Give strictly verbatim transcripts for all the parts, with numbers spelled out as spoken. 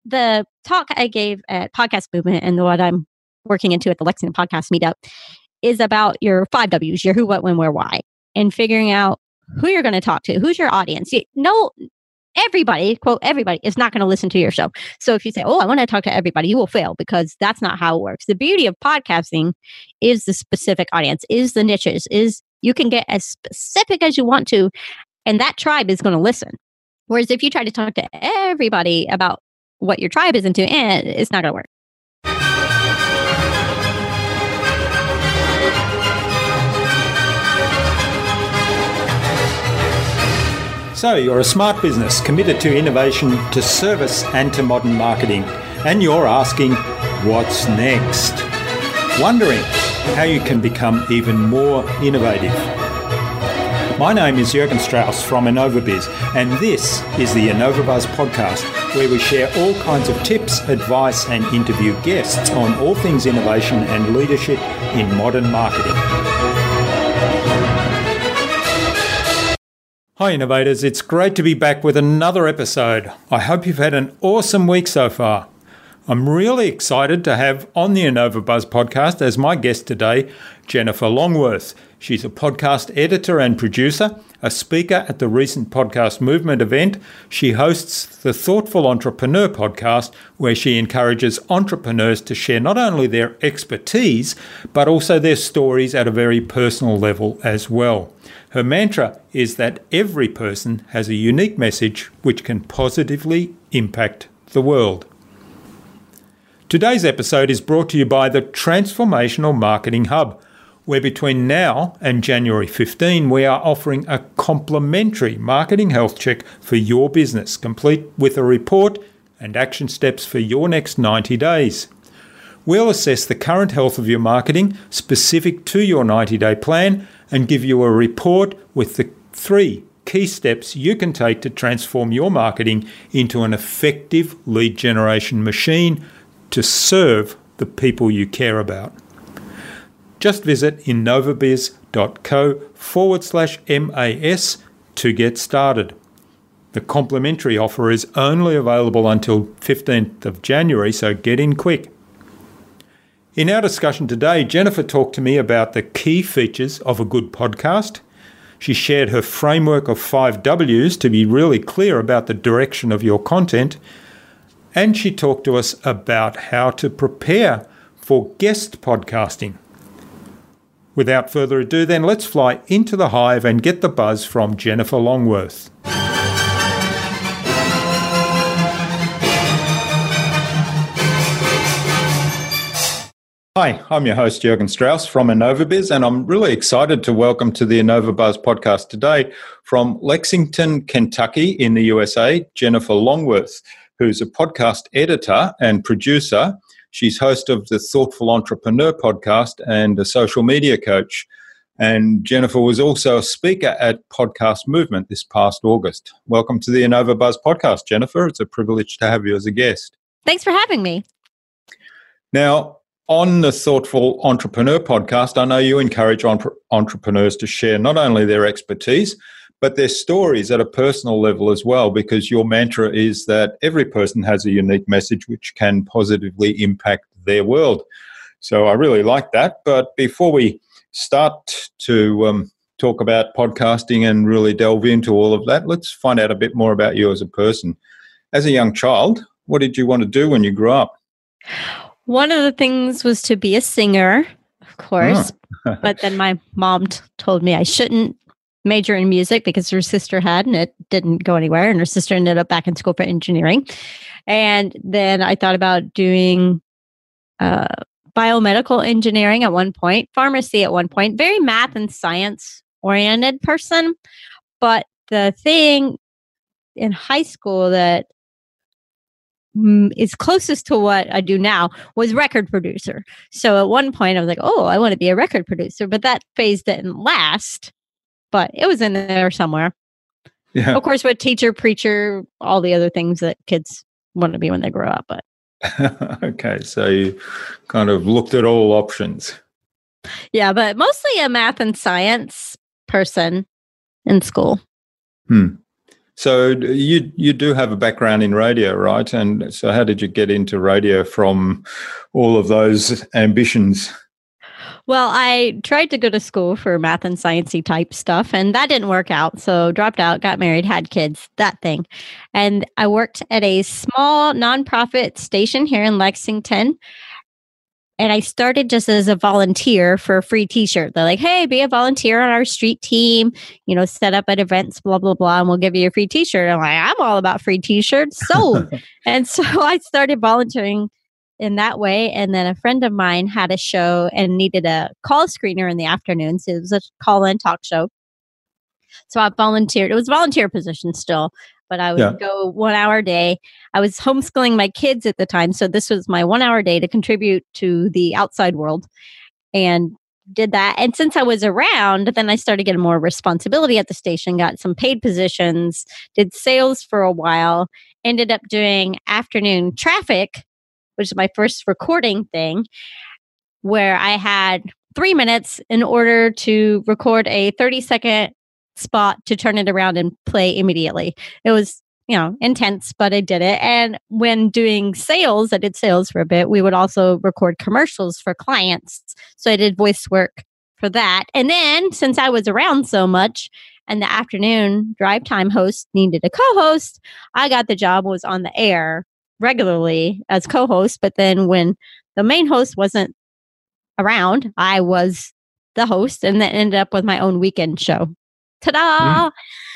the talk I gave at Podcast Movement and what I'm working into at the Lexington Podcast Meetup is about your five W's, your who, what, when, where, why, and figuring out who you're going to talk to, who's your audience. You, no, everybody, quote, everybody is not going to listen to your show. So if you say, oh, I want to talk to everybody, you will fail because that's not how it works. The beauty of podcasting is the specific audience, is the niches, is you can get as specific as you want to, and that tribe is going to listen. Whereas if you try to talk to everybody about what your tribe is into, eh, it's not going to work. So you're a smart business committed to innovation, to service and to modern marketing. And you're asking, what's next? Wondering how you can become even more innovative. My name is Jürgen Strauss from InnovaBiz, and this is the InnovaBuzz podcast, where we share all kinds of tips, advice and interview guests on all things innovation and leadership in modern marketing. Hi innovators, it's great to be back with another episode. I hope you've had an awesome week so far. I'm really excited to have on the InnovaBuzz podcast as my guest today, Jennifer Longworth. She's a podcast editor and producer, a speaker at the recent Podcast Movement event. She hosts the Thoughtful Entrepreneur podcast, where she encourages entrepreneurs to share not only their expertise, but also their stories at a very personal level as well. Her mantra is that every person has a unique message which can positively impact the world. Today's episode is brought to you by the Transformational Marketing Hub, where between now and January fifteenth, we are offering a complimentary marketing health check for your business, complete with a report and action steps for your next ninety days. We'll assess the current health of your marketing specific to your ninety-day plan and give you a report with the three key steps you can take to transform your marketing into an effective lead generation machine to serve the people you care about. Just visit innovabiz.co forward slash MAS to get started. The complimentary offer is only available until fifteenth of January, so get in quick. In our discussion today, Jennifer talked to me about the key features of a good podcast. She shared her framework of five W's to be really clear about the direction of your content. And she talked to us about how to prepare for guest podcasting. Without further ado, then let's fly into the hive and get the buzz from Jennifer Longworth. Hi, I'm your host, Jürgen Strauss from InnovaBiz, and I'm really excited to welcome to the InnovaBuzz podcast today from Lexington, Kentucky in the U S A, Jennifer Longworth, who's a podcast editor and producer. She's host of the Thoughtful Entrepreneur podcast and a social media coach. And Jennifer was also a speaker at Podcast Movement this past August. Welcome to the InnovaBuzz podcast, Jennifer. It's a privilege to have you as a guest. Thanks for having me. Now, on the Thoughtful Entrepreneur podcast, I know you encourage entre- entrepreneurs to share not only their expertise, but their stories at a personal level as well, because your mantra is that every person has a unique message which can positively impact their world. So I really like that. But before we start to um, talk about podcasting and really delve into all of that, let's find out a bit more about you as a person. As a young child, what did you want to do when you grew up? One of the things was to be a singer, of course, oh. But then my mom t- told me I shouldn't major in music because her sister had, and it didn't go anywhere. And her sister ended up back in school for engineering. And then I thought about doing uh, biomedical engineering at one point, pharmacy at one point, very math and science oriented person. But the thing in high school that is closest to what I do now was record producer. So at one point I was like, oh, I want to be a record producer, but that phase didn't last, but it was in there somewhere. Yeah. Of course, with teacher, preacher, all the other things that kids want to be when they grow up. But okay, so you kind of looked at all options. Yeah, but mostly a math and science person in school. Hmm. So you you do have a background in radio, right? And so how did you get into radio from all of those ambitions? Well, I tried to go to school for math and sciencey type stuff, and that didn't work out. So dropped out, got married, had kids, that thing. And I worked at a small nonprofit station here in Lexington. And I started just as a volunteer for a free t-shirt. They're like, hey, be a volunteer on our street team, you know, set up at events, blah, blah, blah, and we'll give you a free t-shirt. I'm like, I'm all about free t-shirts. Sold. And so I started volunteering in that way. And then a friend of mine had a show and needed a call screener in the afternoons. It was a call-in talk show. So I volunteered. It was a volunteer position still, but I would yeah. go one hour a day. I was homeschooling my kids at the time. So this was my one hour a day to contribute to the outside world, and did that. And since I was around, then I started getting more responsibility at the station, got some paid positions, did sales for a while, ended up doing afternoon traffic, which is my first recording thing, where I had three minutes in order to record a thirty second spot to turn it around and play immediately. It was, you know, intense, but I did it. And when doing sales, I did sales for a bit. We would also record commercials for clients. So I did voice work for that. And then since I was around so much and the afternoon drive time host needed a co-host, I got the job, was on the air regularly as co-host. But then when the main host wasn't around, I was the host, and then ended up with my own weekend show. Ta-da! Mm.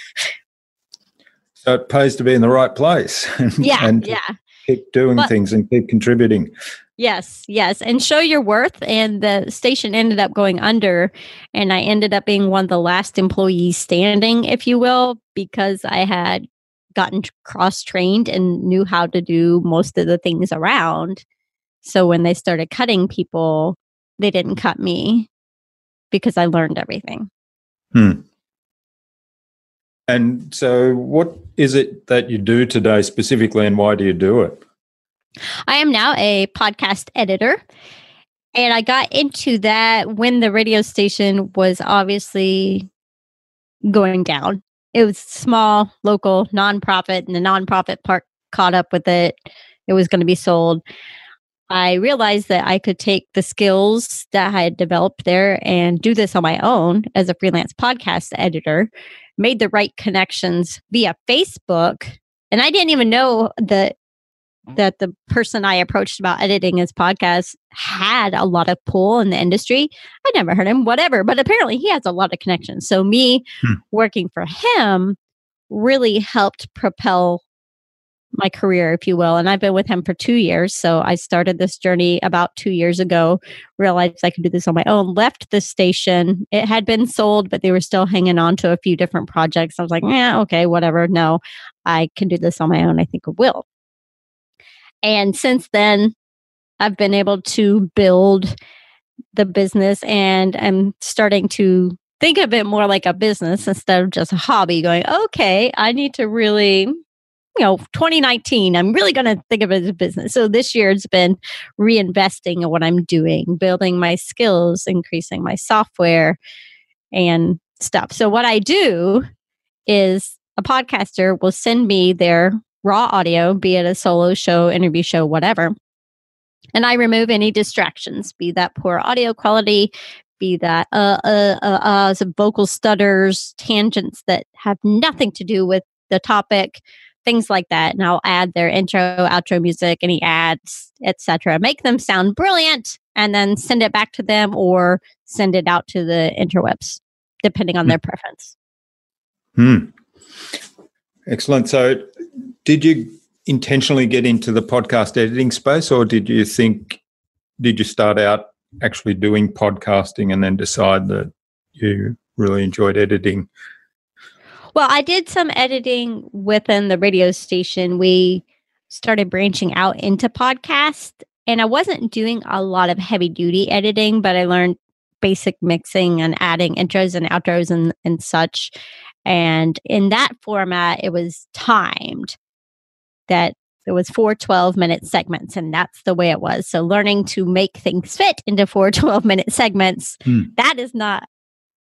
So it pays to be in the right place. And, yeah, and yeah. keep doing but, things and keep contributing. Yes, yes. And show your worth. And the station ended up going under. And I ended up being one of the last employees standing, if you will, because I had gotten cross-trained and knew how to do most of the things around. So when they started cutting people, they didn't cut me because I learned everything. Hmm. And so what is it that you do today specifically, and why do you do it? I am now a podcast editor, and I got into that when the radio station was obviously going down. It was small, local, nonprofit, and the nonprofit part caught up with it. It was going to be sold. I realized that I could take the skills that I had developed there and do this on my own as a freelance podcast editor, made the right connections via Facebook. And I didn't even know that, that the person I approached about editing his podcast had a lot of pull in the industry. I never heard him, whatever, but apparently he has a lot of connections. So me hmm. working for him really helped propel my career, if you will. And I've been with him for two years. So I started this journey about two years ago, realized I could do this on my own, left the station. It had been sold, but they were still hanging on to a few different projects. I was like, yeah, okay, whatever. No, I can do this on my own. I think I will. And since then, I've been able to build the business, and I'm starting to think of it more like a business instead of just a hobby, going, okay, I need to really... you know, twenty nineteen, I'm really going to think of it as a business. So this year it's been reinvesting in what I'm doing, building my skills, increasing my software and stuff. So what I do is a podcaster will send me their raw audio, be it a solo show, interview show, whatever. And I remove any distractions, be that poor audio quality, be that uh, uh, uh, uh, some vocal stutters, tangents that have nothing to do with the topic, things like that. And I'll add their intro, outro music, any ads, et cetera. Make them sound brilliant, and then send it back to them or send it out to the interwebs, depending on mm. their preference. Hmm. Excellent. So did you intentionally get into the podcast editing space, or did you think, did you start out actually doing podcasting and then decide that you really enjoyed editing? Well, I did some editing within the radio station. We started branching out into podcasts, and I wasn't doing a lot of heavy duty editing, but I learned basic mixing and adding intros and outros and, and such. And in that format, it was timed, that it was four twelve minute segments, and that's the way it was. So learning to make things fit into four twelve minute segments, hmm. that is not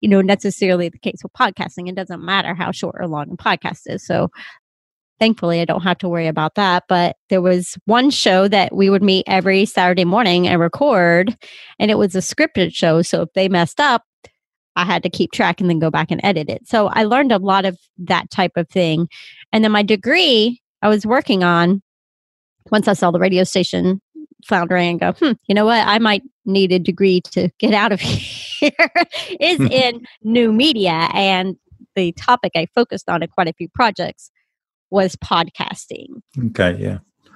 you know, necessarily the case with podcasting. It doesn't matter how short or long a podcast is. So thankfully, I don't have to worry about that. But there was one show that we would meet every Saturday morning and record, and it was a scripted show. So if they messed up, I had to keep track and then go back and edit it. So I learned a lot of that type of thing. And then my degree I was working on, once I saw the radio station floundering and go, hmm, you know what? I might need a degree to get out of here, is in new media. And the topic I focused on in quite a few projects was podcasting. Okay, yeah.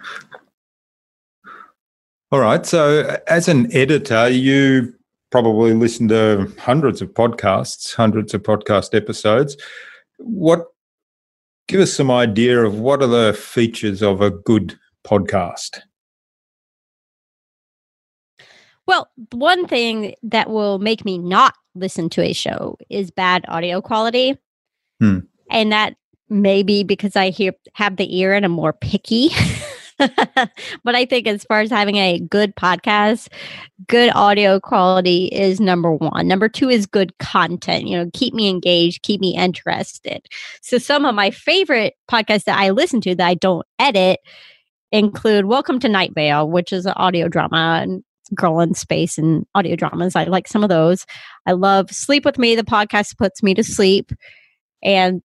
All right. So as an editor, you probably listen to hundreds of podcasts, hundreds of podcast episodes. What, give us some idea of what are the features of a good podcast? Well, one thing that will make me not listen to a show is bad audio quality. Hmm. And that may be because I hear have the ear and I'm more picky. But I think as far as having a good podcast, good audio quality is number one. Number two is good content. You know, keep me engaged, keep me interested. So some of my favorite podcasts that I listen to that I don't edit include Welcome to Night Vale, which is an audio drama and girl in space and audio dramas. I like some of those. I love Sleep With Me. The podcast puts me to sleep. And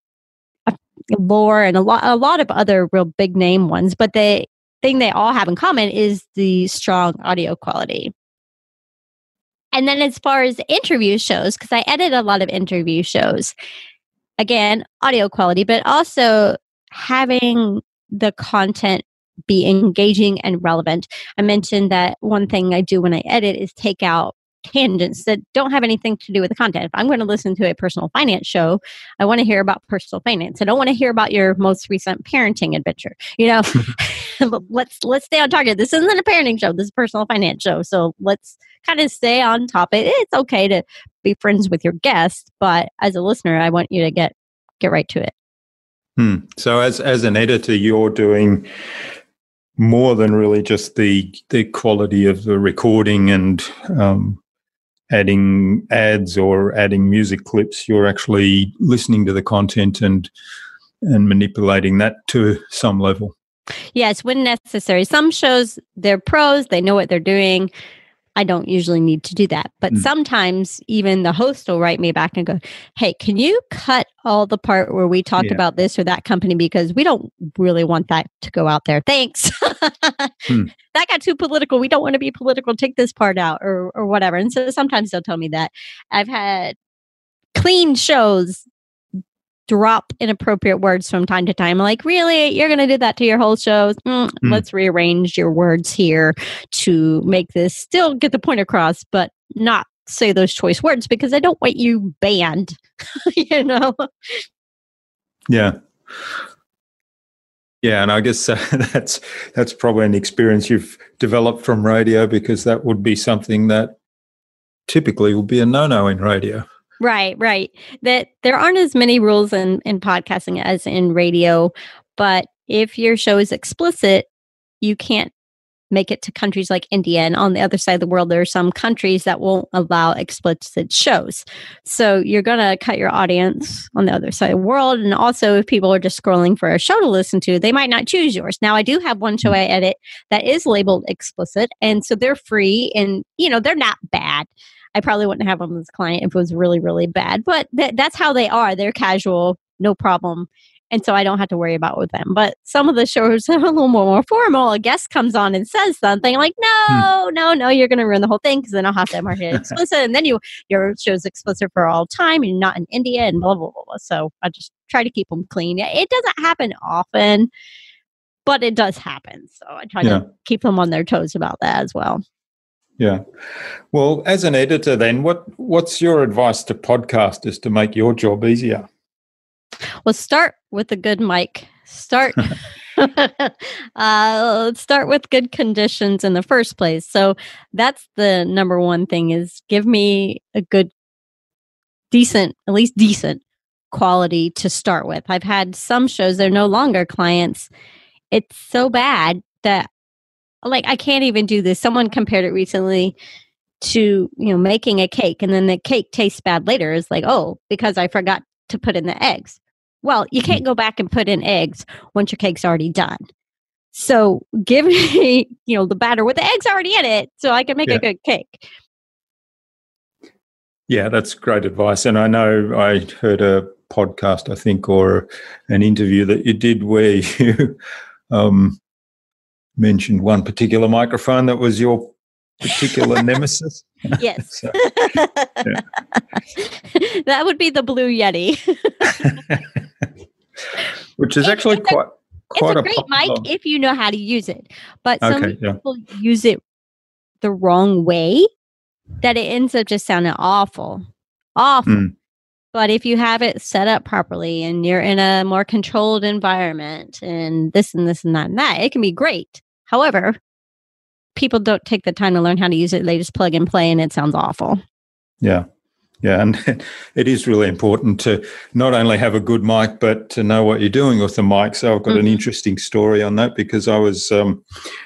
Lore and a lot a lot of other real big name ones, but the thing they all have in common is the strong audio quality. And then as far as interview shows, because I edit a lot of interview shows, again, audio quality, but also having the content be engaging and relevant. I mentioned that one thing I do when I edit is take out tangents that don't have anything to do with the content. If I'm going to listen to a personal finance show, I want to hear about personal finance. I don't want to hear about your most recent parenting adventure. You know, let's let's stay on target. This isn't a parenting show. This is a personal finance show. So let's kind of stay on topic. It's okay to be friends with your guest, but as a listener, I want you to get get right to it. Hmm. So as as an editor, you're doing more than really just the the quality of the recording and um, adding ads or adding music clips. You're actually listening to the content and and manipulating that to some level. Yes, when necessary. Some shows, they're pros, they know what they're doing. I don't usually need to do that. But mm. sometimes even the host will write me back and go, hey, can you cut all the part where we talked yeah. about this or that company, because we don't really want that to go out there. Thanks. hmm. That got too political. We don't want to be political. Take this part out or or whatever. And so sometimes they'll tell me that. I've had clean shows drop inappropriate words from time to time. Like, really? You're going to do that to your whole shows? Mm, mm. Let's rearrange your words here to make this still get the point across, but not say those choice words because I don't want you banned, you know? Yeah. Yeah, and I guess uh, that's that's probably an experience you've developed from radio, because that would be something that typically would be a no-no in radio. Right, right. That there aren't as many rules in, in podcasting as in radio, but if your show is explicit, you can't make it to countries like India. And on the other side of the world, there are some countries that won't allow explicit shows. So you're going to cut your audience on the other side of the world. And also, if people are just scrolling for a show to listen to, they might not choose yours. Now, I do have one show I edit that is labeled explicit. And so they're free and, you know, they're not bad. I probably wouldn't have them as a client if it was really, really bad. But th- that's how they are. They're casual, no problem. And so I don't have to worry about with them. But some of the shows are a little more formal. A guest comes on and says something like, no, hmm. no, no, you're going to ruin the whole thing because then I'll have to mark it explicit. And then you your show's explicit for all time and you're not in India and blah, blah, blah, blah. So I just try to keep them clean. It doesn't happen often, but it does happen. So I try yeah. to keep them on their toes about that as well. Yeah. Well, as an editor then, what what's your advice to podcasters to make your job easier? Well, start with a good mic. Start uh, start with good conditions in the first place. So that's the number one thing, is give me a good, decent, at least decent quality to start with. I've had some shows, they're no longer clients. It's so bad that, like, I can't even do this. Someone compared it recently to, you know, making a cake and then the cake tastes bad later is like, oh, because I forgot to put in the eggs. Well, you can't go back and put in eggs once your cake's already done. So give me, you know, the batter with the eggs already in it so I can make Yeah. a good cake. Yeah, that's great advice. And I know I heard a podcast, I think, or an interview that you did where you um, mentioned one particular microphone that was your particular nemesis. Yes. So, yeah. That would be the Blue Yeti. Which is It- actually it's a- quite quite it's a a great popular. mic if you know how to use it. But some Okay, yeah. people use it the wrong way that it ends up just sounding awful. Awful. Mm. But if you have it set up properly and you're in a more controlled environment and this and this and that and that, it can be great. However, people don't take the time to learn how to use it. They just plug and play and it sounds awful. Yeah. Yeah, and it is really important to not only have a good mic, but to know what you're doing with the mic. So I've got Mm-hmm. an interesting story on that because I was um,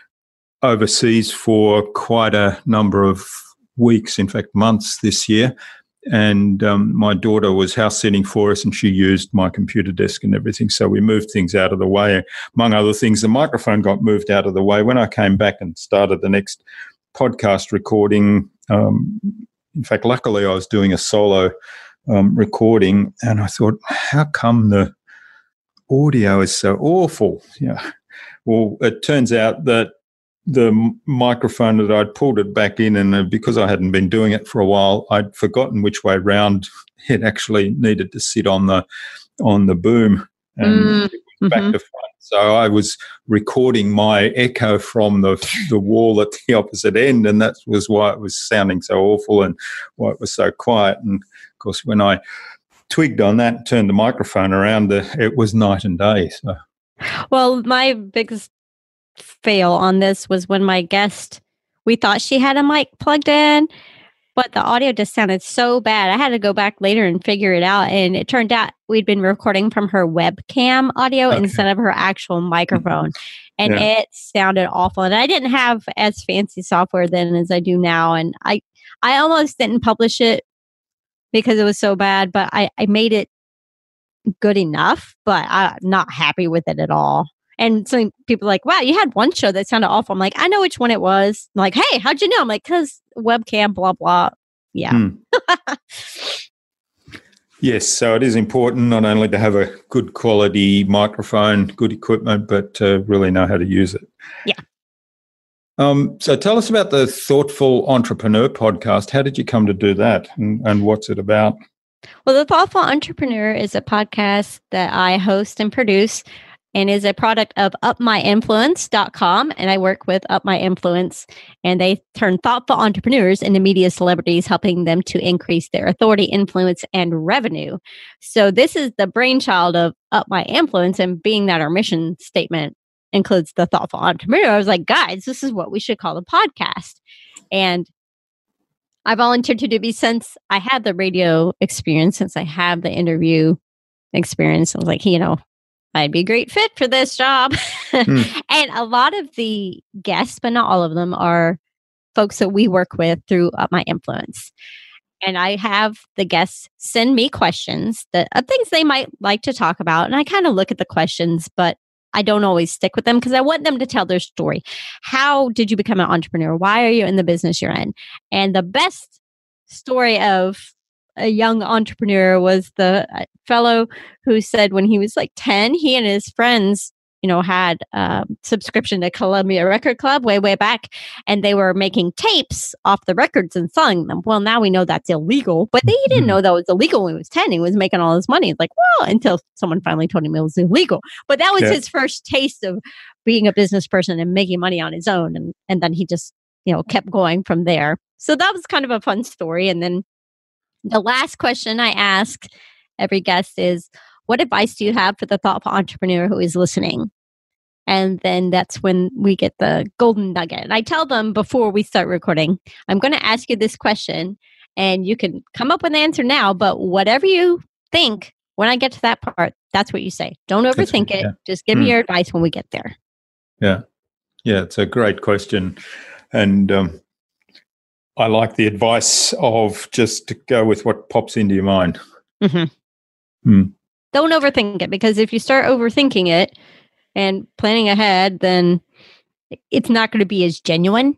overseas for quite a number of weeks, in fact, months this year. And um, my daughter was house sitting for us and she used my computer desk and everything. So we moved things out of the way. Among other things, the microphone got moved out of the way. When I came back and started the next podcast recording, um, in fact, luckily I was doing a solo um, recording and I thought, how come the audio is so awful? Yeah. Well, it turns out that the m- microphone that I'd pulled it back in, and uh, because I hadn't been doing it for a while, I'd forgotten which way round it actually needed to sit on the on the boom and Mm, it was back mhm. to front. So I was recording my echo from the the wall at the opposite end, and that was why it was sounding so awful and why it was so quiet. And of course, when I twigged on that, turned the microphone around, the, it was night and day. So Well, my biggest fail on this was when my guest, we thought she had a mic plugged in, but the audio just sounded so bad. I had to go back later and figure it out. And it turned out we'd been recording from her webcam audio Okay. instead of her actual microphone. And Yeah. it sounded awful. And I didn't have as fancy software then as I do now. And I, I almost didn't publish it because it was so bad, but I, I made it good enough, but I'm not happy with it at all. And some people are like, wow, you had one show that sounded awful. I'm like, I know which one it was. I'm like, hey, how'd you know? I'm like, because webcam, blah, blah. Yeah. Hmm. Yes, so it is important not only to have a good quality microphone, good equipment, but to really know how to use it. Yeah. Um, so tell us about the Thoughtful Entrepreneur podcast. How did you come to do that and, and what's it about? Well, The Thoughtful Entrepreneur is a podcast that I host and produce and is a product of up my influence dot com. And I work with Up My Influence, and they turn thoughtful entrepreneurs into media celebrities, helping them to increase their authority, influence, and revenue. So this is the brainchild of Up My Influence, and being that our mission statement includes the thoughtful entrepreneur, I was like, guys, this is what we should call the podcast. And I volunteered to do it since I had the radio experience, since I have the interview experience. I was like, you know, I'd be a great fit for this job. Mm. And a lot of the guests, but not all of them, are folks that we work with through Up My Influence. And I have the guests send me questions that of things they might like to talk about. And I kind of look at the questions, but I don't always stick with them because I want them to tell their story. How did you become an entrepreneur? Why are you in the business you're in? And the best story of a young entrepreneur was the uh, fellow who said when he was like ten, he and his friends, you know, had a subscription to Columbia Record Club way, way back, and they were making tapes off the records and selling them. Well, now we know that's illegal, but he didn't know that was illegal when he was ten. He was making all his money. It's like, well, until someone finally told him it was illegal. But that was Yeah. his first taste of being a business person and making money on his own. And, and then he just, you know, kept going from there. So that was kind of a fun story. And then the last question I ask every guest is, what advice do you have for the thoughtful entrepreneur who is listening? And then that's when we get the golden nugget. And I tell them before we start recording, I'm going to ask you this question and you can come up with an answer now, but whatever you think, when I get to that part, that's what you say. Don't That's overthink good, it. yeah. Just give Hmm. me your advice when we get there. Yeah. Yeah, it's a great question. And um, I like the advice of just to go with what pops into your mind. Mm-hmm. Hmm. Don't overthink it, because if you start overthinking it and planning ahead, then it's not going to be as genuine.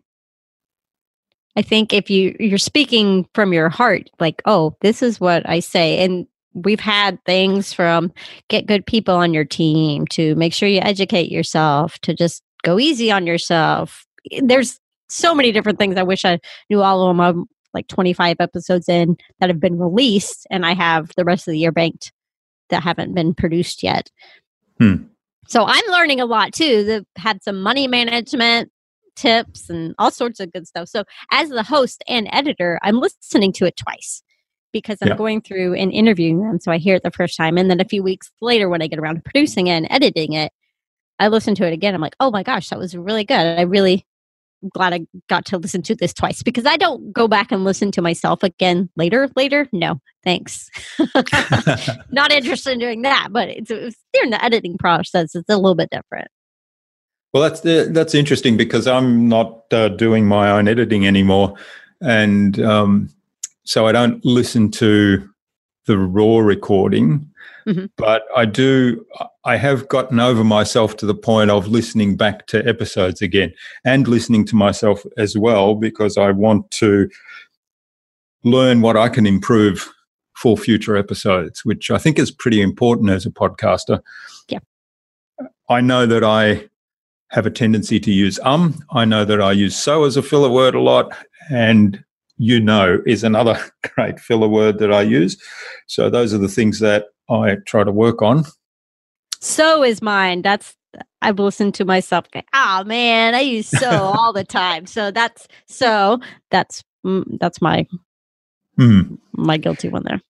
I think if you, you're speaking from your heart, like, oh, this is what I say. And we've had things from get good people on your team to make sure you educate yourself to just go easy on yourself. There's so many different things. I wish I knew all of them. I'm like twenty-five episodes in that have been released, and I have the rest of the year banked that haven't been produced yet. Hmm. So I'm learning a lot too. They've had some money management tips and all sorts of good stuff. So as the host and editor, I'm listening to it twice because I'm Yeah. going through and interviewing them. So I hear it the first time. And then a few weeks later, when I get around to producing it and editing it, I listen to it again. I'm like, oh my gosh, that was really good. I really I'm glad I got to listen to this twice, because I don't go back and listen to myself again later, later. No, thanks. Not interested in doing that, but it's, it's during the editing process, it's a little bit different. Well, that's the, that's interesting, because I'm not uh, doing my own editing anymore. And um, so I don't listen to the raw recording. Mm-hmm. But I do, I have gotten over myself to the point of listening back to episodes again and listening to myself as well, because I want to learn what I can improve for future episodes, which I think is pretty important as a podcaster. Yeah. I know that I have a tendency to use um. I know that I use so as a filler word a lot, and you know is another great filler word that I use. So those are the things that I try to work on. So is mine. That's, I've listened to myself go, oh man, I use so all the time. So that's, so that's, mm, that's my, mm. my guilty one there.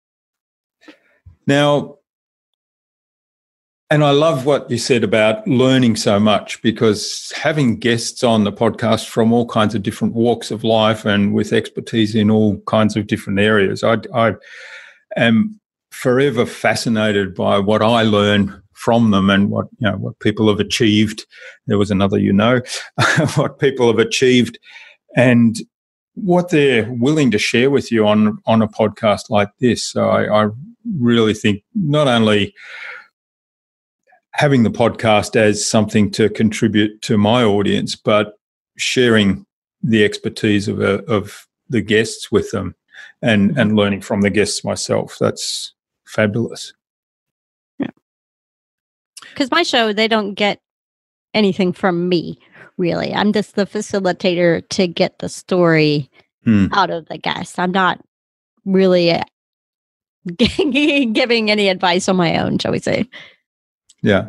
Now, and I love what you said about learning so much, because having guests on the podcast from all kinds of different walks of life and with expertise in all kinds of different areas, I, I am forever fascinated by what I learn from them and what, you know, what people have achieved. There was another, you know, what people have achieved and what they're willing to share with you on, on a podcast like this. So I, I really think not only having the podcast as something to contribute to my audience, but sharing the expertise of, a, of the guests with them and, and learning from the guests myself. That's fabulous. Yeah. Because my show, they don't get anything from me, really. I'm just the facilitator to get the story hmm. out of the guest. I'm not really uh, giving any advice on my own, shall we say. Yeah.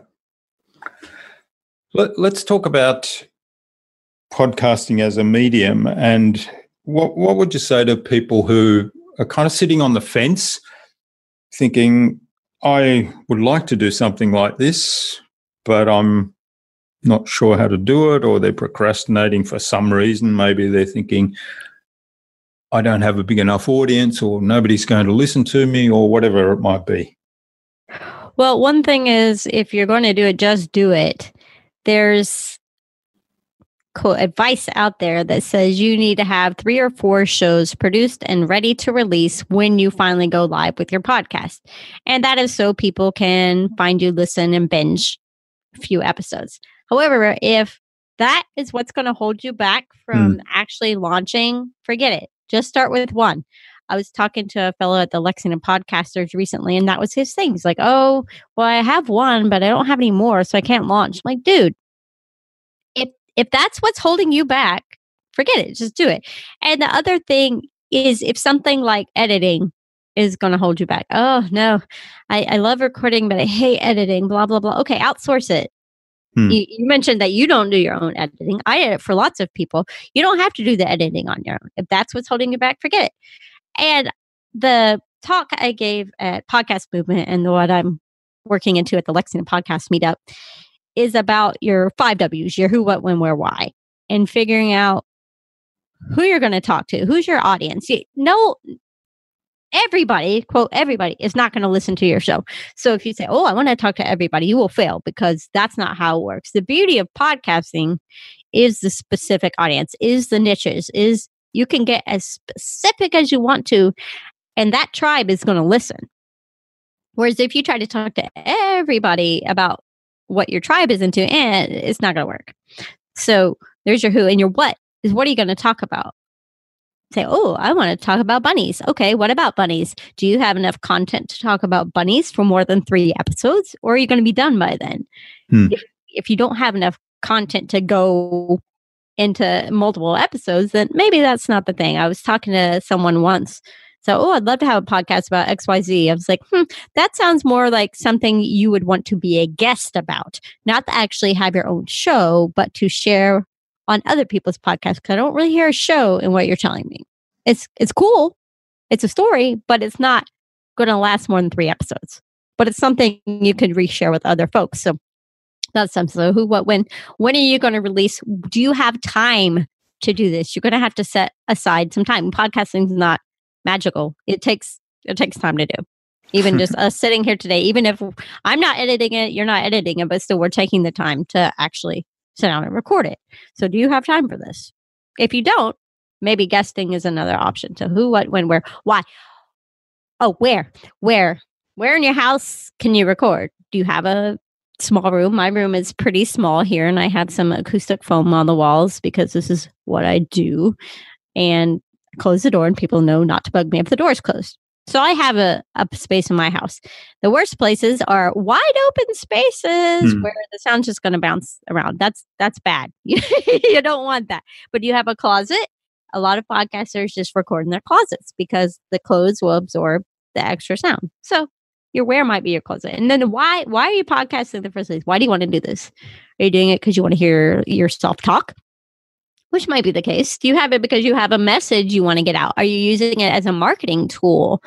Let, let's talk about podcasting as a medium. And what what would you say to people who are kind of sitting on the fence thinking, I would like to do something like this, but I'm not sure how to do it, or they're procrastinating for some reason. Maybe they're thinking, I don't have a big enough audience, or nobody's going to listen to me, or whatever it might be. Well, one thing is, if you're going to do it, just do it. There's cool advice out there that says you need to have three or four shows produced and ready to release when you finally go live with your podcast. And that is so people can find you, listen, and binge a few episodes. However, if that is what's going to hold you back from mm. actually launching, forget it. Just start with one. I was talking to a fellow at the Lexington Podcasters recently, and that was his thing. He's like, oh, well, I have one, but I don't have any more, so I can't launch. I'm like, dude, if if that's what's holding you back, forget it. Just do it. And the other thing is, if something like editing is going to hold you back, oh, no, I, I love recording, but I hate editing, blah, blah, blah. Okay, outsource it. Hmm. You, you mentioned that you don't do your own editing. I edit for lots of people. You don't have to do the editing on your own. If that's what's holding you back, forget it. And the talk I gave at Podcast Movement and what I'm working into at the Lexington Podcast Meetup is about your five W's, your who, what, when, where, why, and figuring out who you're going to talk to, who's your audience. You, no, everybody, quote, everybody is not going to listen to your show. So if you say, oh, I want to talk to everybody, you will fail, because that's not how it works. The beauty of podcasting is the specific audience, is the niches, is You can get as specific as you want to, and that tribe is going to listen. Whereas if you try to talk to everybody about what your tribe is into, and eh, it's not going to work. So there's your who, and your what is what are you going to talk about? Say, oh, I want to talk about bunnies. Okay, what about bunnies? Do you have enough content to talk about bunnies for more than three episodes, or are you going to be done by then? Hmm. If, if you don't have enough content to go into multiple episodes, then maybe that's not the thing. I was talking to someone once. So, oh, I'd love to have a podcast about X Y Z. I was like, hmm, that sounds more like something you would want to be a guest about, not to actually have your own show, but to share on other people's podcasts, because I don't really hear a show in what you're telling me. It's it's cool. It's a story, but it's not going to last more than three episodes. But it's something you can reshare with other folks. So that's something. So who, what, when? When are you going to release? Do you have time to do this? You're going to have to set aside some time. Podcasting is not magical. It takes it takes time to do. Even just us sitting here today, even if I'm not editing it, you're not editing it, but still we're taking the time to actually sit down and record it. So do you have time for this? If you don't, maybe guesting is another option. So who, what, when, where, why? Oh, where, where, where in your house can you record? Do you have a small room? My room is pretty small here, and I have some acoustic foam on the walls because this is what I do. And close the door, and people know not to bug me if the door is closed. So I have a, a space in my house. The worst places are wide open spaces mm. where the sound's just going to bounce around. That's that's bad. You don't want that. But you have a closet. A lot of podcasters just record in their closets because the clothes will absorb the extra sound. So your where might be your closet. And then why why are you podcasting in the first place? Why do you want to do this? Are you doing it because you want to hear yourself talk? Which might be the case. Do you have it because you have a message you want to get out? Are you using it as a marketing tool?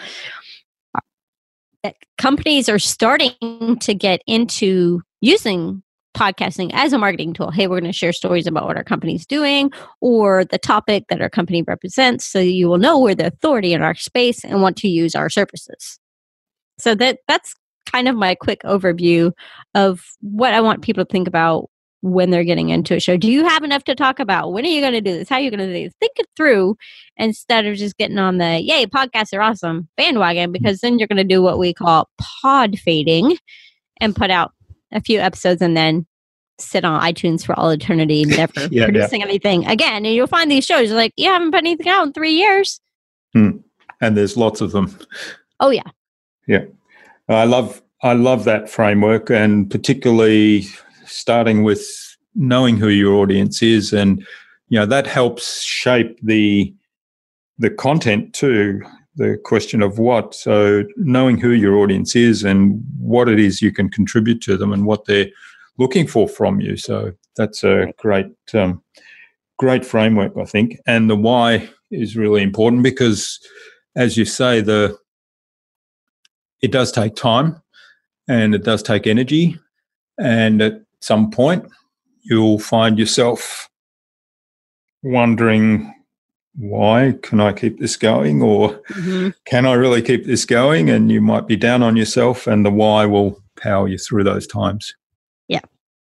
Companies are starting to get into using podcasting as a marketing tool. Hey, we're going to share stories about what our company's doing or the topic that our company represents, so you will know we're the authority in our space and want to use our services. So that that's kind of my quick overview of what I want people to think about when they're getting into a show. Do you have enough to talk about? When are you going to do this? How are you going to do this? Think it through instead of just getting on the, yay, podcasts are awesome bandwagon, because then you're going to do what we call pod fading and put out a few episodes and then sit on iTunes for all eternity, never yeah, producing yeah. anything again. And you'll find these shows, you're like, you haven't put anything out in three years. Hmm. And there's lots of them. Oh, yeah. Yeah. I love, I love that framework, and particularly starting with knowing who your audience is, and you know that helps shape the the content too. The question of what, so knowing who your audience is and what it is you can contribute to them and what they're looking for from you. So that's a great, um, great framework, I think. And the why is really important because, as you say, the it does take time and it does take energy, and at some point you'll find yourself wondering, why can I keep this going, or mm-hmm. can I really keep this going? And you might be down on yourself, and the why will power you through those times. Yeah.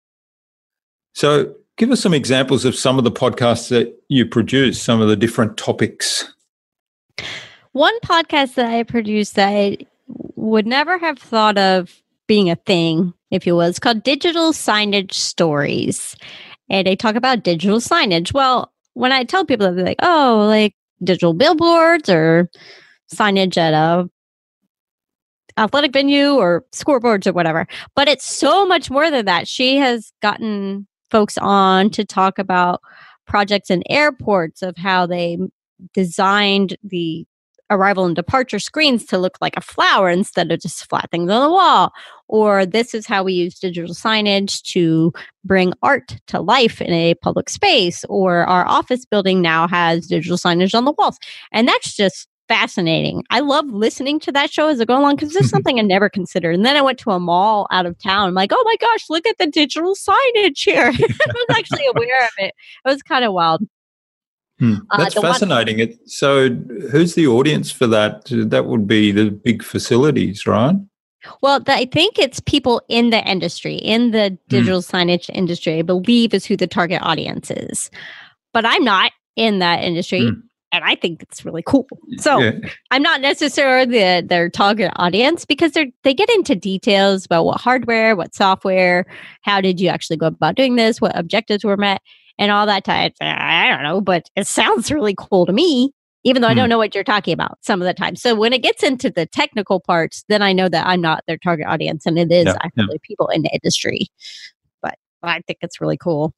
So give us some examples of some of the podcasts that you produce, some of the different topics. One podcast that I produced that I would never have thought of being a thing, if you will, it's called Digital Signage Stories. And they talk about digital signage. Well, when I tell people, they're like, oh, like digital billboards or signage at a athletic venue or scoreboards or whatever. But it's so much more than that. She has gotten folks on to talk about projects in airports, of how they designed the arrival and departure screens to look like a flower instead of just flat things on the wall. Or this is how we use digital signage to bring art to life in a public space. Or our office building now has digital signage on the walls. And that's just fascinating. I love listening to that show as I go along because it's something I never considered. And then I went to a mall out of town. I'm like, oh my gosh, look at the digital signage here. I was actually aware of it. It was kind of wild. Hmm. That's uh, fascinating. One- it, so who's the audience for that? That would be the big facilities, right? Well, the, I think it's people in the industry, in the digital hmm. signage industry, I believe is who the target audience is. But I'm not in that industry. Hmm. And I think it's really cool. So Yeah. I'm not necessarily the, their target audience because they they get into details about what hardware, what software, how did you actually go about doing this, what objectives were met, and all that type. I don't know, but it sounds really cool to me, even though I don't Hmm. know what you're talking about some of the time. So when it gets into the technical parts, then I know that I'm not their target audience, and it is Yeah, yeah. actually people in the industry. But I think it's really cool.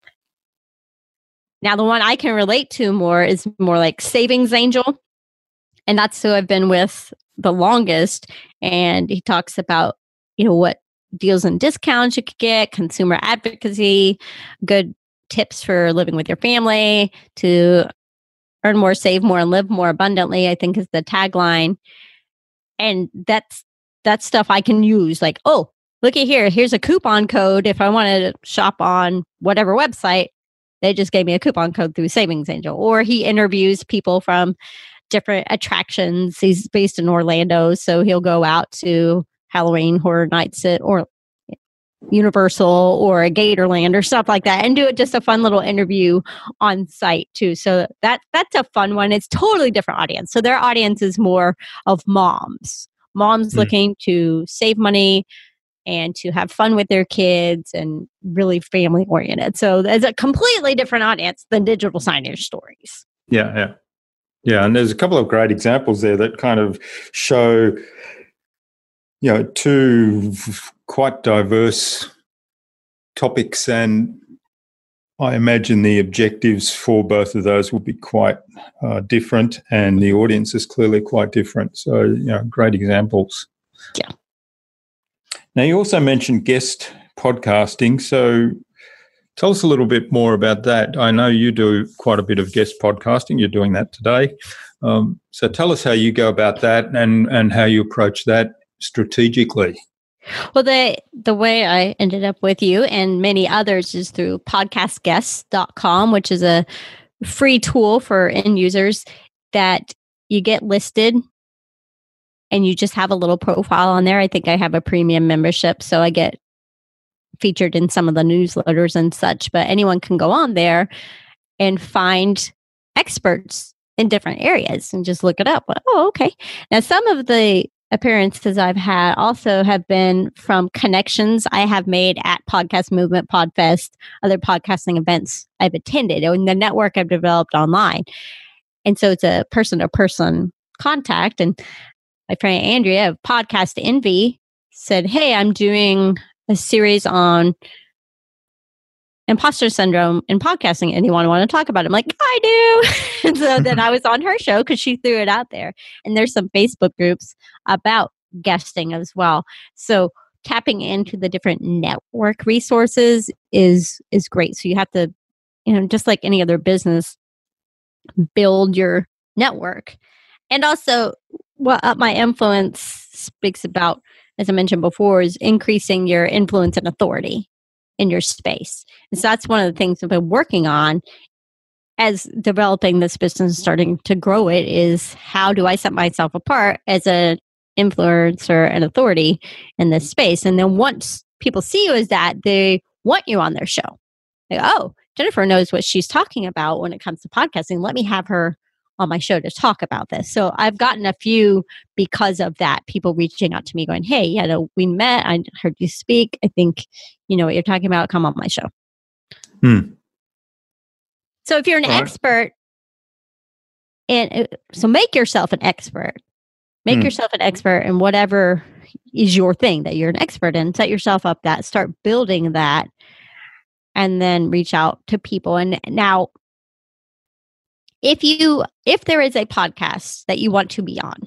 Now, the one I can relate to more is more like Savings Angel. And that's who I've been with the longest. And he talks about, you know, what deals and discounts you could get, consumer advocacy, good tips for living with your family, to earn more, save more, and live more abundantly, I think is the tagline. And that's that's stuff I can use. Like, oh, look at here. Here's a coupon code if I want to shop on whatever website. They just gave me a coupon code through Savings Angel. Or he interviews people from different attractions. He's based in Orlando, so he'll go out to Halloween Horror Nights at or Universal or a Gatorland or stuff like that, and do it just a fun little interview on site too. So that that's a fun one. It's totally different audience. So their audience is more of moms, moms Mm. looking to save money and to have fun with their kids and really family oriented. So there's a completely different audience than digital signage stories. Yeah, yeah. Yeah, and there's a couple of great examples there that kind of show, you know, two quite diverse topics, and I imagine the objectives for both of those will be quite uh, different, and the audience is clearly quite different. So, you know, great examples. Yeah. Now, you also mentioned guest podcasting. So tell us a little bit more about that. I know you do quite a bit of guest podcasting. You're doing that today. Um, so tell us how you go about that and, and how you approach that strategically. Well, the the way I ended up with you and many others is through podcast guests dot com, which is a free tool for end users that you get listed and you just have a little profile on there. I think I have a premium membership, so I get featured in some of the newsletters and such, but anyone can go on there and find experts in different areas and just look it up. Oh, okay. Now, some of the appearances I've had also have been from connections I have made at Podcast Movement, Podfest, other podcasting events I've attended, and the network I've developed online. And so it's a person-to-person contact. And my friend Andrea of Podcast Envy said, hey, I'm doing a series on imposter syndrome in podcasting. Anyone want to talk about it? I'm like, I do. And so then I was on her show because she threw it out there. And there's some Facebook groups about guesting as well. So tapping into the different network resources is is great. So you have to, you know, just like any other business, build your network. And also what Up My Influence speaks about, as I mentioned before, is increasing your influence and authority in your space. And so that's one of the things I've been working on as developing this business, starting to grow it, is how do I set myself apart as an influencer and authority in this space? And then once people see you as that, they want you on their show. Like, oh, Jennifer knows what she's talking about when it comes to podcasting. Let me have her on my show to talk about this. So I've gotten a few because of that, people reaching out to me going, hey, you know, we met, I heard you speak. I think you know what you're talking about. Come on my show. Hmm. So if you're an Right. expert, and uh, so make yourself an expert, make Hmm. yourself an expert in whatever is your thing that you're an expert in, set yourself up that, start building that, and then reach out to people. And now, If you if there is a podcast that you want to be on,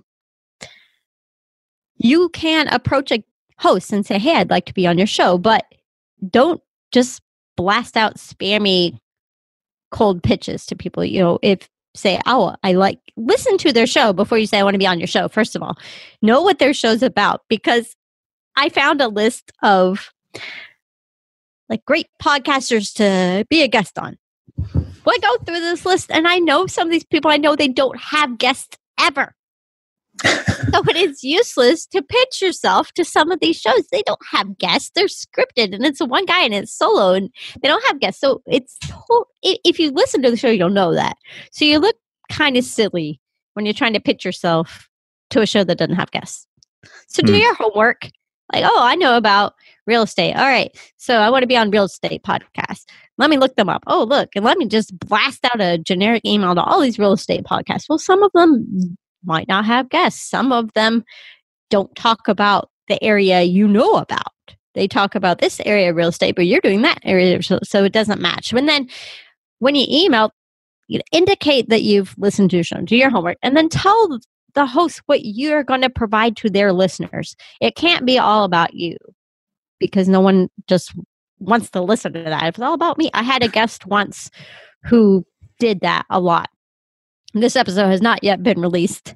you can approach a host and say, hey, I'd like to be on your show, but don't just blast out spammy cold pitches to people. You know, if say, oh, I like, listen to their show before you say, I want to be on your show. First of all, know what their show's about, because I found a list of like great podcasters to be a guest on. Well, I go through this list and I know some of these people, I know they don't have guests ever. So it is useless to pitch yourself to some of these shows. They don't have guests. They're scripted and it's one guy and it's solo and they don't have guests. So it's, if you listen to the show, you'll know that. So you look kind of silly when you're trying to pitch yourself to a show that doesn't have guests. So do Mm. your homework. Like, oh, I know about real estate. All right. So I want to be on real estate podcasts. Let me look them up. Oh, look. And let me just blast out a generic email to all these real estate podcasts. Well, some of them might not have guests. Some of them don't talk about the area you know about. They talk about this area of real estate, but you're doing that area. So, so it doesn't match. And then when you email, you indicate that you've listened to your show, do your homework, and then tell the host what you're going to provide to their listeners. It can't be all about you because no one just wants to listen to that. If it's all about me. I had a guest once who did that a lot. This episode has not yet been released.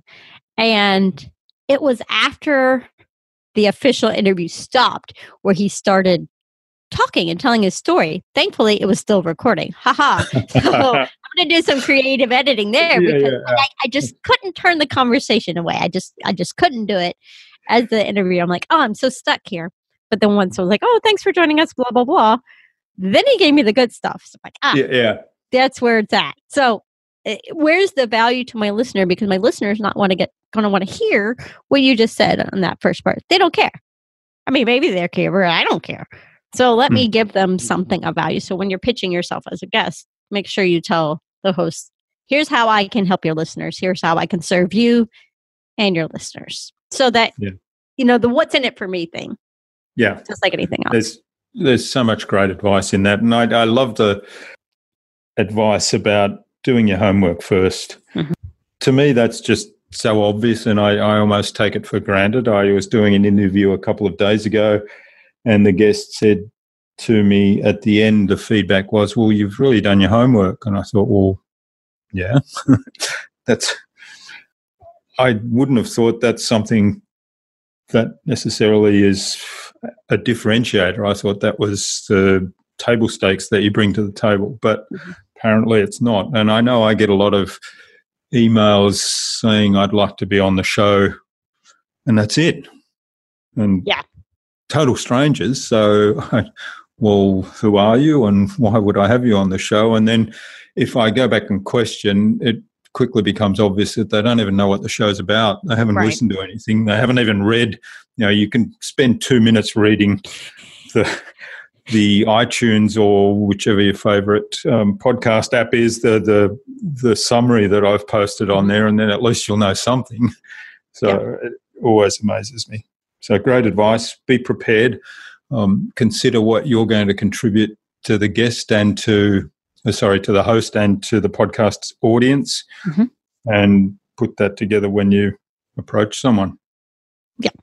And it was after the official interview stopped where he started talking and telling his story. Thankfully, it was still recording. Haha. So I'm going to do some creative editing there Yeah, because yeah. I, I just couldn't turn the conversation away. I just I just couldn't do it. As the interviewer, I'm like, oh, I'm so stuck here. But then once I was like, oh, thanks for joining us, blah, blah, blah. Then he gave me the good stuff. So I'm like, ah, Yeah, yeah. that's where it's at. So uh, where's the value to my listener? Because my listener's not want to get going to want to hear what you just said on that first part. They don't care. I mean, maybe they care, but I don't care. So let Hmm. me give them something of value. So when you're pitching yourself as a guest, make sure you tell the host, here's how I can help your listeners. Here's how I can serve you and your listeners. So that, Yeah. you know, the what's in it for me thing, Yeah. just like anything else. There's there's so much great advice in that. And I, I love the advice about doing your homework first. Mhm. To me, that's just so obvious, and I, I almost take it for granted. I was doing an interview a couple of days ago, and the guest said to me at the end, the feedback was, well, you've really done your homework. And I thought, well, yeah, that's, I wouldn't have thought that's something that necessarily is a differentiator. I thought that was the table stakes that you bring to the table, but Mhm. apparently it's not. And I know I get a lot of emails saying I'd like to be on the show, and that's it. And Yeah. total strangers. So, well, who are you and why would I have you on the show? And then if I go back and question, it quickly becomes obvious that they don't even know what the show's about. They haven't Right. listened to anything. They haven't even read. You know, you can spend two minutes reading the the iTunes or whichever your favorite um, podcast app is, the the the summary that I've posted on there, and then at least you'll know something. So Yeah. it always amazes me. So great advice. Be prepared. Um, consider what you're going to contribute to the guest and to, uh, sorry, to the host and to the podcast's audience, Mhm. and put that together when you approach someone. Yeah.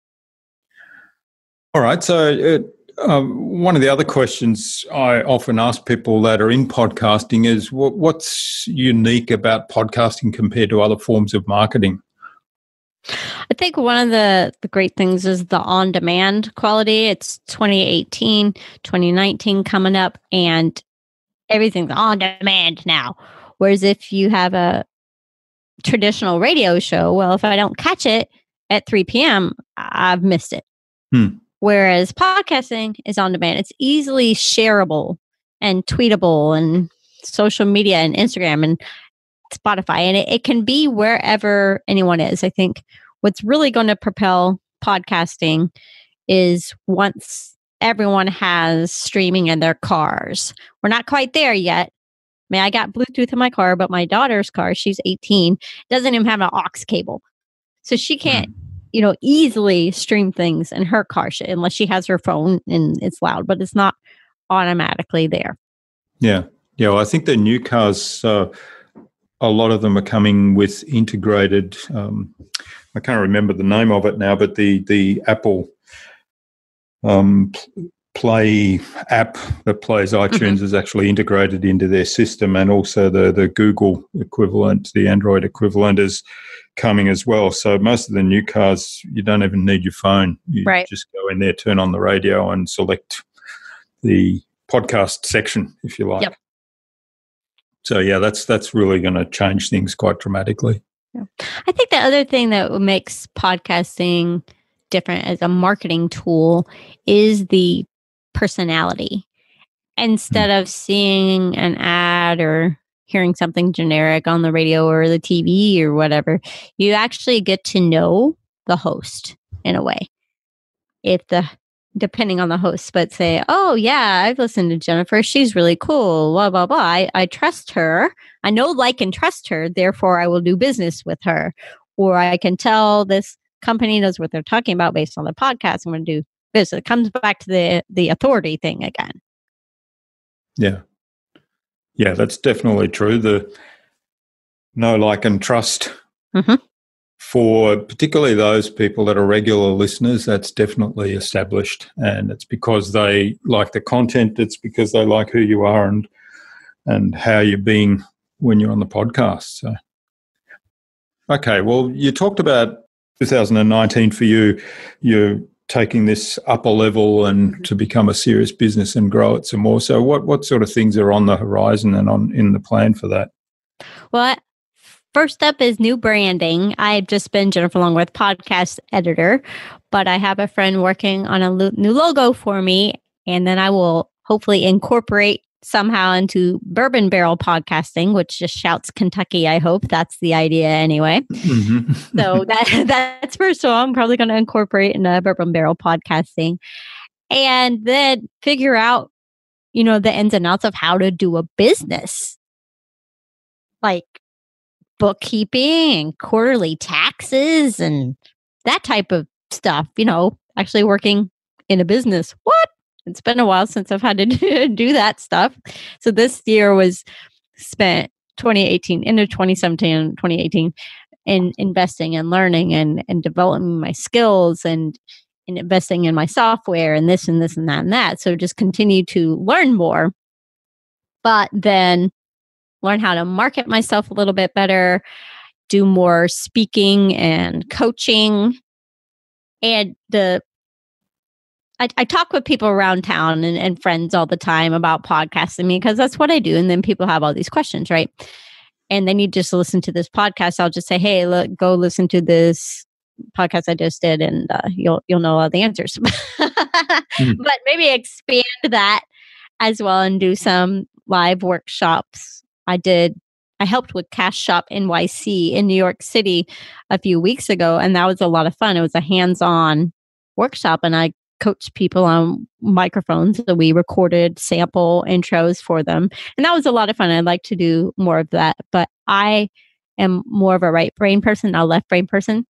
All right. So uh, um, one of the other questions I often ask people that are in podcasting is, what, what's unique about podcasting compared to other forms of marketing? I think one of the, the great things is the on-demand quality. It's twenty eighteen, twenty nineteen coming up, and everything's on demand now. Whereas if you have a traditional radio show, well, if I don't catch it at three p.m., I've missed it. Hmm. Whereas podcasting is on demand. It's easily shareable and tweetable and social media and Instagram and Spotify. And it, it can be wherever anyone is. I think what's really going to propel podcasting is once everyone has streaming in their cars. We're not quite there yet. I mean, I got Bluetooth in my car, but my daughter's car, she's eighteen, doesn't even have an aux cable. So she can't, you know, easily stream things in her car sh- unless she has her phone and it's loud, but it's not automatically there. Yeah. Yeah. Well, I think the new cars, uh, a lot of them are coming with integrated, um, I can't remember the name of it now, but the, the Apple um, Play app that plays iTunes Mm-hmm. is actually integrated into their system, and also the, the Google equivalent, the Android equivalent is coming as well. So most of the new cars, you don't even need your phone. You Right. just go in there, turn on the radio and select the podcast section, if you like. Yep. So, yeah, that's that's really going to change things quite dramatically. Yeah. I think the other thing that makes podcasting different as a marketing tool is the personality. Instead of seeing an ad or hearing something generic on the radio or the T V or whatever. You actually get to know the host in a way. If the depending on the host, but say, oh yeah, I've listened to Jennifer. She's really cool. Blah blah blah. I, I trust her. I know, like, and trust her. Therefore, I will do business with her. Or I can tell this company knows what they're talking about based on the podcast. I'm going to do business. It comes back to the the authority thing again. Yeah. Yeah, that's definitely true. The know, like, and trust Mm-hmm. for particularly those people that are regular listeners, that's definitely established. And it's because they like the content. It's because they like who you are and and how you're being when you're on the podcast. So, okay, well, you talked about two thousand nineteen for you. You're taking this upper level and to become a serious business and grow it some more. So what, what sort of things are on the horizon and on in the plan for that? Well, first up is new branding. I've just been Jennifer Longworth podcast editor, but I have a friend working on a lo- new logo for me, and then I will hopefully incorporate somehow into Bourbon Barrel podcasting, which just shouts Kentucky. I hope that's the idea anyway. Mm-hmm. So that that's first of all, I'm probably going to incorporate in a Bourbon Barrel podcasting, and then figure out, you know, the ins and outs of how to do a business, like bookkeeping and quarterly taxes and that type of stuff. You know, actually working in a business. What? It's been a while since I've had to do that stuff. So this year was spent twenty eighteen into twenty seventeen and twenty eighteen in investing and learning and, and developing my skills and, and investing in my software and this and this and that and that. So just continue to learn more, but then learn how to market myself a little bit better, do more speaking and coaching. And the I, I talk with people around town and, and friends all the time about podcasting because that's what I do. And then people have all these questions, right? And then you just listen to this podcast. I'll just say, hey, look, go listen to this podcast I just did, and uh, you'll you'll know all the answers. mm. But maybe expand that as well and do some live workshops. I did. I helped with Cash Shop N Y C in New York City a few weeks ago, and that was a lot of fun. It was a hands-on workshop, and I coached people on microphones. So we recorded sample intros for them. And that was a lot of fun. I'd like to do more of that. But I am more of a right brain person, not a left brain person.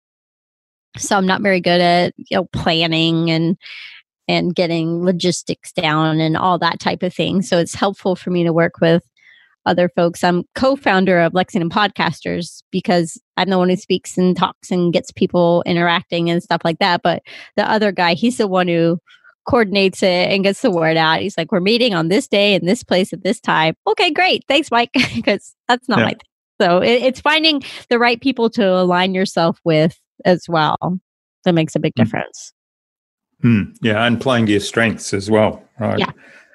So I'm not very good at, you know, planning and and getting logistics down and all that type of thing. So it's helpful for me to work with other folks. I'm co-founder of Lexington Podcasters because I'm the one who speaks and talks and gets people interacting and stuff like that. But the other guy, he's the one who coordinates it and gets the word out. He's like, we're meeting on this day in this place at this time. Okay, great. Thanks, Mike. Because that's not yeah. my thing. So it, it's finding the right people to align yourself with as well. That makes a big mm. difference. Mm. Yeah, and playing to your strengths as well. Right. Yeah.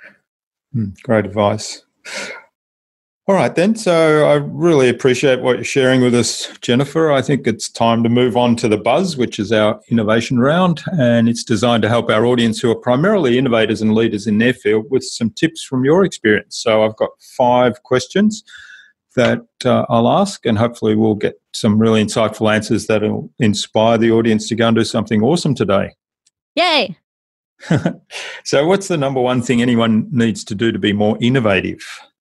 Mm. Great advice. All right, then. So I really appreciate what you're sharing with us, Jennifer. I think it's time to move on to the Buzz, which is our innovation round, and it's designed to help our audience who are primarily innovators and leaders in their field with some tips from your experience. So I've got five questions that uh, I'll ask, and hopefully we'll get some really insightful answers that will inspire the audience to go and do something awesome today. Yay! So what's the number one thing anyone needs to do to be more innovative?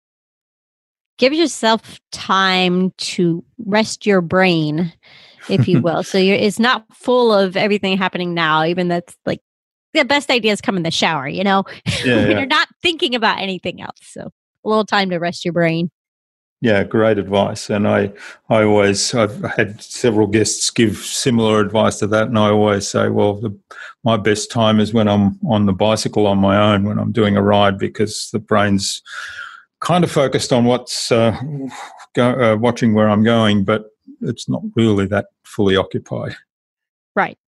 Give yourself time to rest your brain, if you will. So you're, it's not full of everything happening now, even that's like the best ideas come in the shower, you know, yeah, when yeah. you're not thinking about anything else. So a little time to rest your brain. Yeah, great advice. And I, I always, I've had several guests give similar advice to that. And I always say, well, the, my best time is when I'm on the bicycle on my own, when I'm doing a ride, because the brain's kind of focused on what's uh, go, uh, watching where I'm going, but it's not really that fully occupied. Right.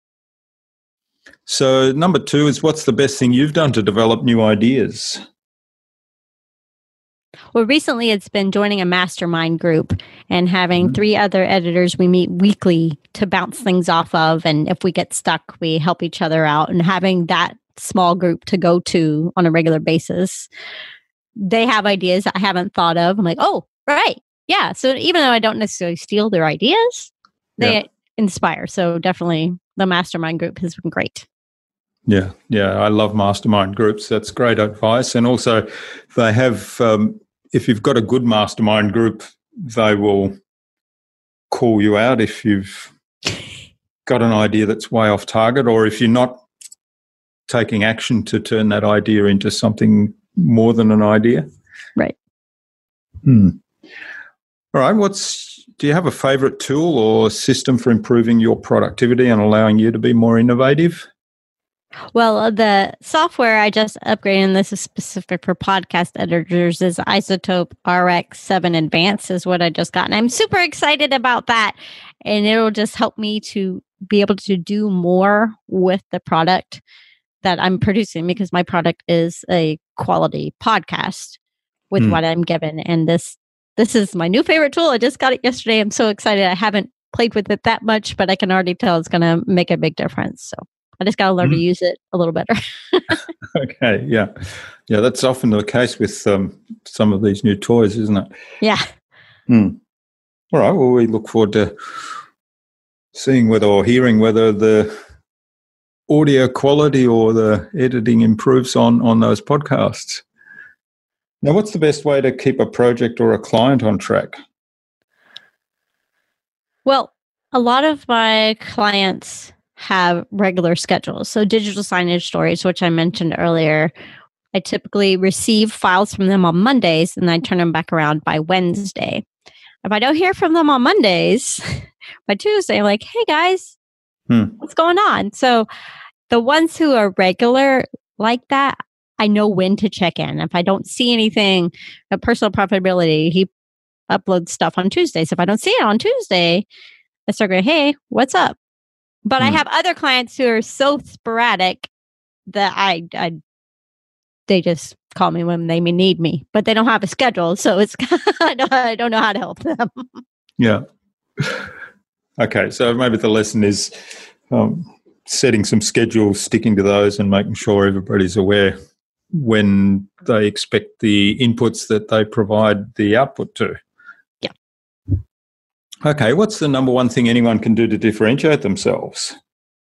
So number two is, what's the best thing you've done to develop new ideas? Well, recently it's been joining a mastermind group and having mm-hmm. three other editors we meet weekly to bounce things off of. And if we get stuck, we help each other out, and having that small group to go to on a regular basis. They have ideas I haven't thought of. I'm like, oh, Right. Yeah. So even though I don't necessarily steal their ideas, they Yeah. inspire. So definitely the mastermind group has been great. Yeah, yeah, I love mastermind groups. That's great advice. And also, they have, um, if you've got a good mastermind group, they will call you out if you've got an idea that's way off target, or if you're not taking action to turn that idea into something more than an idea. Right. Hmm. All right. What's do you have a favorite tool or system for improving your productivity and allowing you to be more innovative? Well, uh, the software I just upgraded, and this is specific for podcast editors, is Isotope R X seven Advanced is what I just got. And I'm super excited about that. And it'll just help me to be able to do more with the product that I'm producing, because my product is a quality podcast with Hmm. what I'm given. And this this is my new favorite tool. I just got it yesterday. I'm so excited. I haven't played with it that much, but I can already tell it's going to make a big difference. So I just got to learn Hmm. to use it a little better. Okay. Yeah. Yeah. That's often the case with um, some of these new toys, isn't it? Yeah. Hmm. All right. Well, we look forward to seeing whether or hearing whether the audio quality or the editing improves on, on those podcasts. Now, what's the best way to keep a project or a client on track? Well, a lot of my clients have regular schedules. So digital signage stories, which I mentioned earlier, I typically receive files from them on Mondays and I turn them back around by Wednesday. If I don't hear from them on Mondays, by Tuesday, I'm like, hey guys, Hmm. what's going on? So the ones who are regular like that, I know when to check in. If I don't see anything, a personal profitability, he uploads stuff on Tuesdays. If I don't see it on Tuesday, I start going, hey, what's up? But Hmm. I have other clients who are so sporadic that I, I they just call me when they need me, but they don't have a schedule. So it's I don't, I don't know how to help them. Yeah. Okay. So maybe the lesson is um, setting some schedules, sticking to those, and making sure everybody's aware when they expect the inputs that they provide the output to. Yeah. Okay. What's the number one thing anyone can do to differentiate themselves?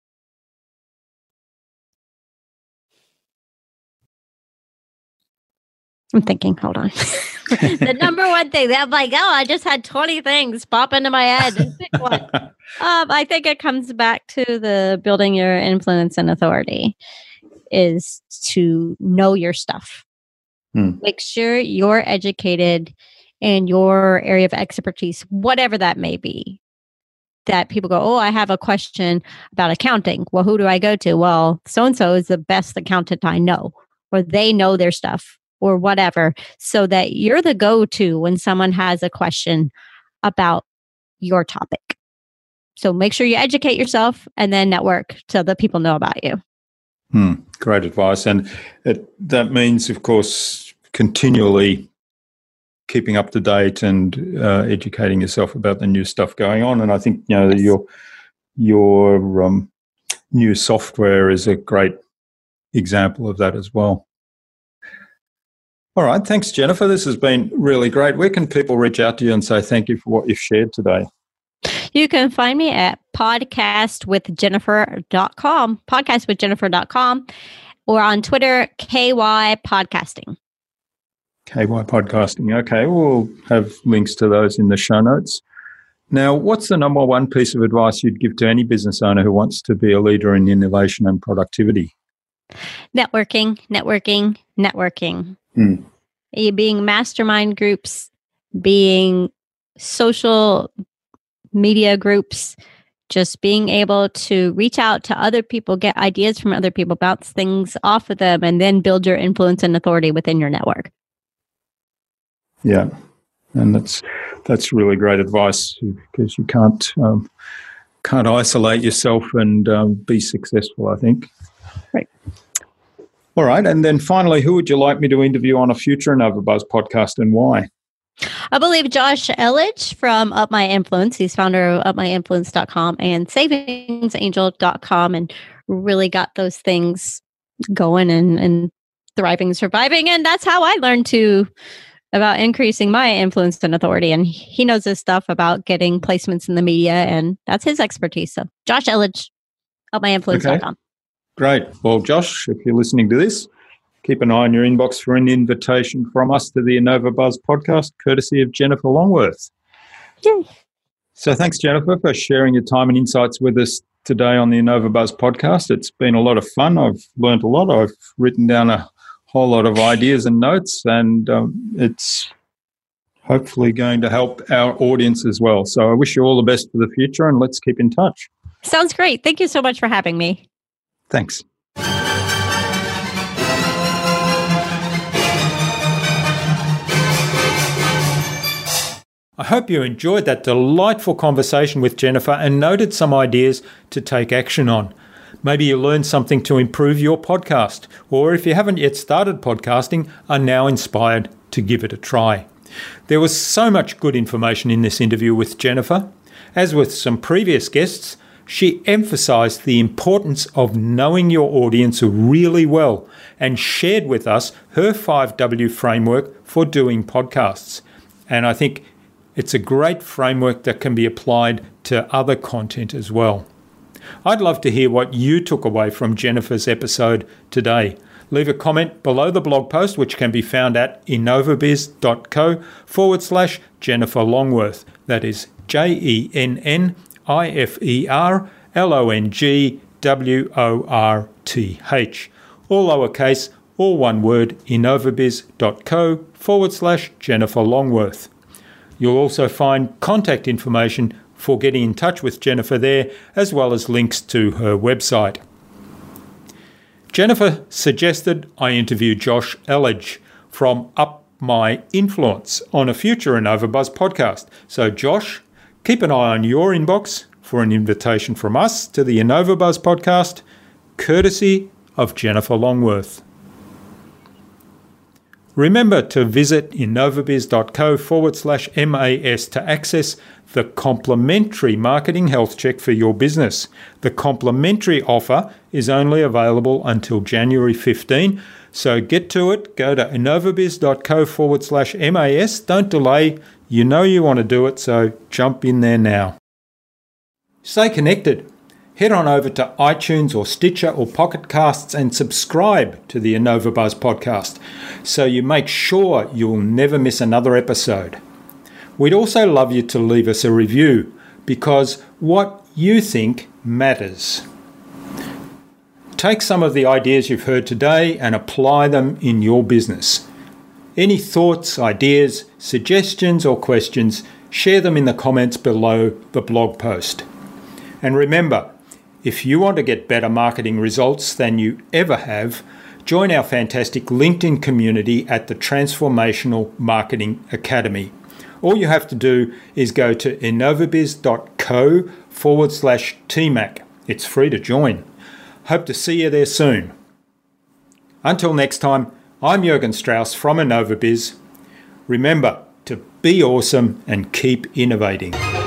I'm thinking, hold on. The number one thing that I'm like, oh, I just had twenty things pop into my head. Pick one. Um, I think it comes back to the building your influence and authority is to know your stuff. Hmm. Make sure you're educated in your area of expertise, whatever that may be. That people go, oh, I have a question about accounting. Well, who do I go to? Well, so-and-so is the best accountant I know, or they know their stuff, or whatever, so that you're the go-to when someone has a question about your topic. So make sure you educate yourself and then network so that people know about you. Hmm. Great advice. And it, that means, of course, continually keeping up to date and uh, educating yourself about the new stuff going on. And I think, you know, Yes. your your um, new software is a great example of that as well. All right. Thanks, Jennifer. This has been really great. Where can people reach out to you and say thank you for what you've shared today? You can find me at podcast with jennifer dot com, podcast with jennifer dot com, or on Twitter, K Y Podcasting. K Y Podcasting. Okay. We'll have links to those in the show notes. Now, what's the number one piece of advice you'd give to any business owner who wants to be a leader in innovation and productivity? Networking, networking, networking. Hmm. You being mastermind groups, being social media groups, just being able to reach out to other people, get ideas from other people, bounce things off of them, and then build your influence and authority within your network. Yeah, and that's that's really great advice, because you can't um, can't isolate yourself and um, be successful, I think. Right. All right, and then finally, who would you like me to interview on a future InnovaBuzz podcast, and why? I believe Josh Elledge from Up My Influence. He's founder of up my influence dot com and savings angel dot com, and really got those things going and, and thriving, surviving. And that's how I learned to about increasing my influence and authority. And he knows his stuff about getting placements in the media, and that's his expertise. So Josh Elledge, help my influence dot com. Okay. Great. Well, Josh, if you're listening to this, keep an eye on your inbox for an invitation from us to the InnovaBuzz podcast, courtesy of Jennifer Longworth. Yay. So thanks, Jennifer, for sharing your time and insights with us today on the InnovaBuzz podcast. It's been a lot of fun. I've learned a lot. I've written down a whole lot of ideas and notes, and um, it's hopefully going to help our audience as well. So I wish you all the best for the future, and let's keep in touch. Sounds great. Thank you so much for having me. Thanks. I hope you enjoyed that delightful conversation with Jennifer and noted some ideas to take action on. Maybe you learned something to improve your podcast, or if you haven't yet started podcasting, are now inspired to give it a try. There was so much good information in this interview with Jennifer. As with some previous guests, she emphasised the importance of knowing your audience really well and shared with us her five W framework for doing podcasts. And I think it's a great framework that can be applied to other content as well. I'd love to hear what you took away from Jennifer's episode today. Leave a comment below the blog post, which can be found at innovabiz.co forward slash Jennifer Longworth. That is J E N N I F E R L O N G W O R T H. All lowercase, all one word, innovabiz.co forward slash Jennifer Longworth. You'll also find contact information for getting in touch with Jennifer there, as well as links to her website. Jennifer suggested I interview Josh Elledge from Up My Influence on a future InnovaBuzz podcast. So Josh, keep an eye on your inbox for an invitation from us to the InnovaBuzz podcast, courtesy of Jennifer Longworth. Remember to visit innovabiz.co forward slash MAS to access the complimentary marketing health check for your business. The complimentary offer is only available until January fifteenth, so get to it. Go to innovabiz.co forward slash MAS. Don't delay. You know you want to do it, so jump in there now. Stay connected. Head on over to iTunes or Stitcher or Pocket Casts and subscribe to the InnovaBuzz podcast so you make sure you'll never miss another episode. We'd also love you to leave us a review because what you think matters. Take some of the ideas you've heard today and apply them in your business. Any thoughts, ideas, suggestions or questions, share them in the comments below the blog post. And remember, if you want to get better marketing results than you ever have, join our fantastic LinkedIn community at the Transformational Marketing Academy. All you have to do is go to innovabiz.co forward slash TMAC. It's free to join. Hope to see you there soon. Until next time, I'm Jürgen Strauss from InnovaBiz. Remember to be awesome and keep innovating.